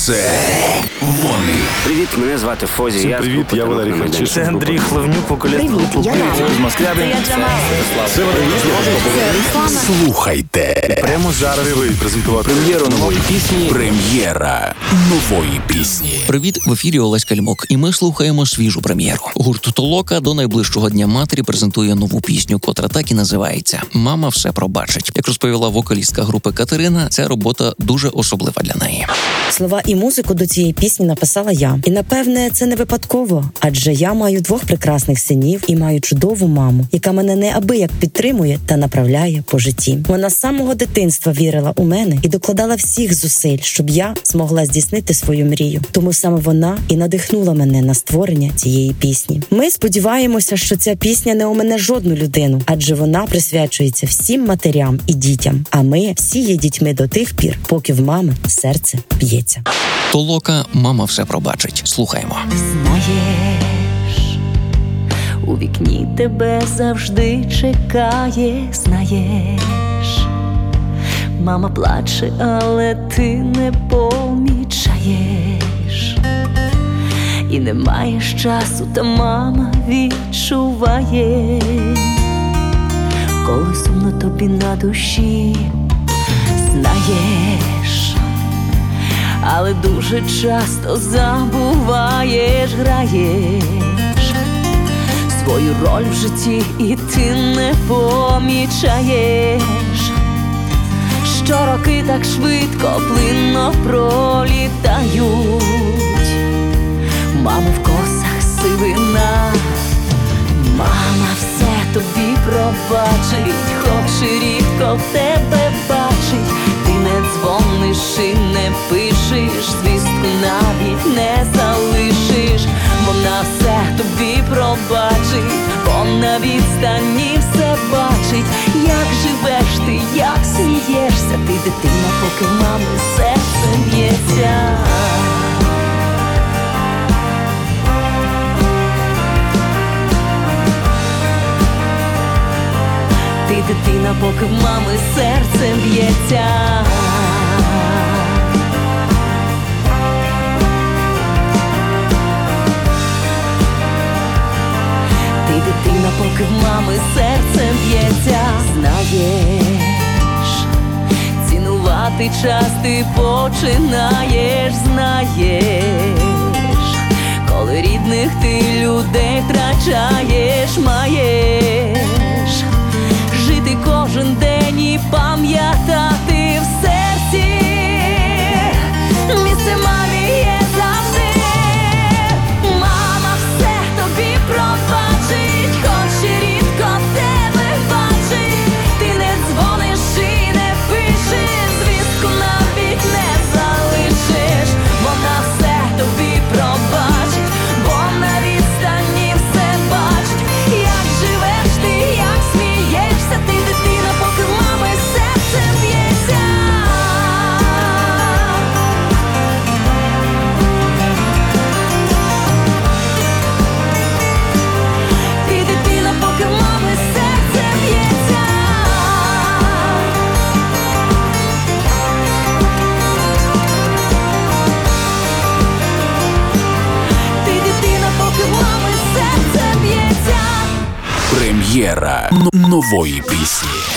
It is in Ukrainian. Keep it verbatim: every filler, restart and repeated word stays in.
Це вони. Привіт, мене звати Фозі. Всім я привіт, я Валерій Харчишин. Це Андрій Хлевнюк, вокаліст групи «Привіт». З Москрябін. Це я Джамал. Слухайте. Прямо зараз презентувати Прем'єру нової пісні. Прем'єра нової пісні. Привіт, в ефірі Олесь Кальмок, і ми слухаємо свіжу прем'єру. Гурт «Толока» до найближчого Дня матері презентує нову пісню, котра так і називається «Мама все пробачить». Як розповіла вокалістка групи Катерина, ця робота дуже особлива для неї. Слова і музику до цієї пісні написала я. І, напевне, це не випадково, адже я маю двох прекрасних синів і маю чудову маму, яка мене неабияк підтримує та направляє по житті. Вона з самого дитинства вірила у мене і докладала всіх зусиль, щоб я змогла здійснити свою мрію. Тому саме вона і надихнула мене на створення цієї пісні. Ми сподіваємося, що ця пісня не омине жодну людину, адже вона присвячується всім матерям і дітям, а ми всі є дітьми до тих пір, поки в мами серце б'ється. «Толока» «Мама все пробачить». Слухаємо. Знаєш, у вікні тебе завжди чекає, знаєш. Мама плаче, але ти не помічаєш. І не маєш часу, та мама відчуває. Коли сумно тобі на душі, знаєш. Але дуже часто забуваєш, граєш свою роль в житті, і ти не помічаєш, що роки так швидко, плинно пролітають. Мами в косах сивина, мама все тобі пробачить, хоч і рідко в тебе бачить. Ти не дзвониш і не пишеш, звістку навіть не залишиш. Вона все тобі пробачить, бо на відстані все бачить. Як живеш ти, як смієшся, ти дитина, поки мами серце б'ється. Ти дитина, поки в мами серце б'ється. Ти дитина, поки в мами серце б'ється. Знаєш, цінувати час ти починаєш, знаєш. Коли рідних ти людей втрачаєш, маєш жити кожен день і пам'ятати в серці. Місце мамі є завжди. Мама все тобі пробачить, хоч і рідко тебе бачить. Ти не дзвониш і не пишеш, звістку навіть не залишиш. Вона все тобі пробачить, бо на відстані все бачить. Як живеш ти, як смієшся, ти дитина, поки в мами серце б'ється. Ти дитина, поки в мами серце б'ється. Ти дитина, поки в мами серце б'ється. Прем'єра н- нової пісні.